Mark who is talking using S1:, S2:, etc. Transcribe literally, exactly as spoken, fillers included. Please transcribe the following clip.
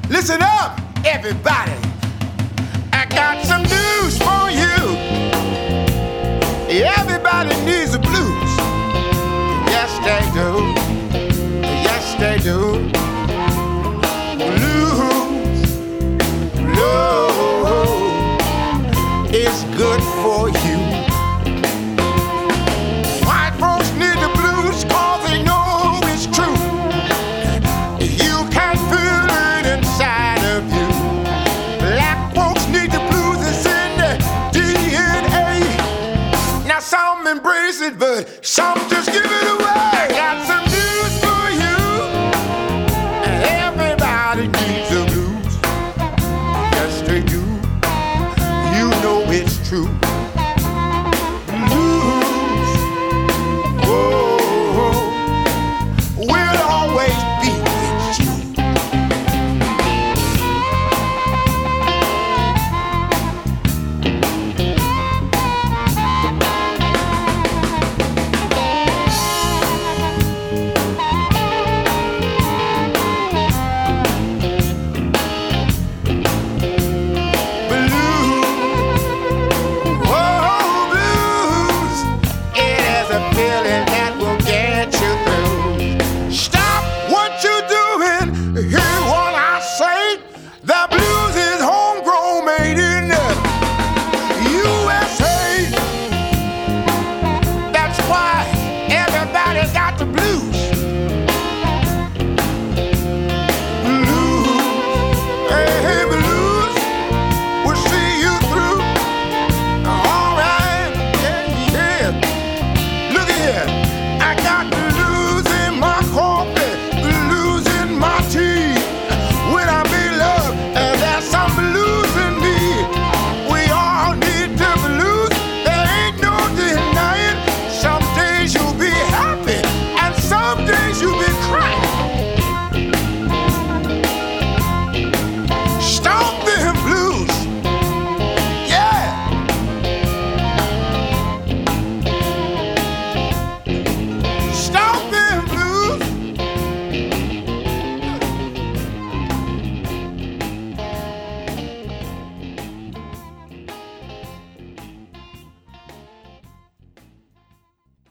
S1: Listen up, everybody. I got some news for you. Everybody needs the blues. Yes, they do. Yes, they do. Blues, blues is good for you. White folks need the blues 'cause they know it's true. You can feel it inside of you. Black folks need the blues, it's in their D N A. Now some embrace it, but some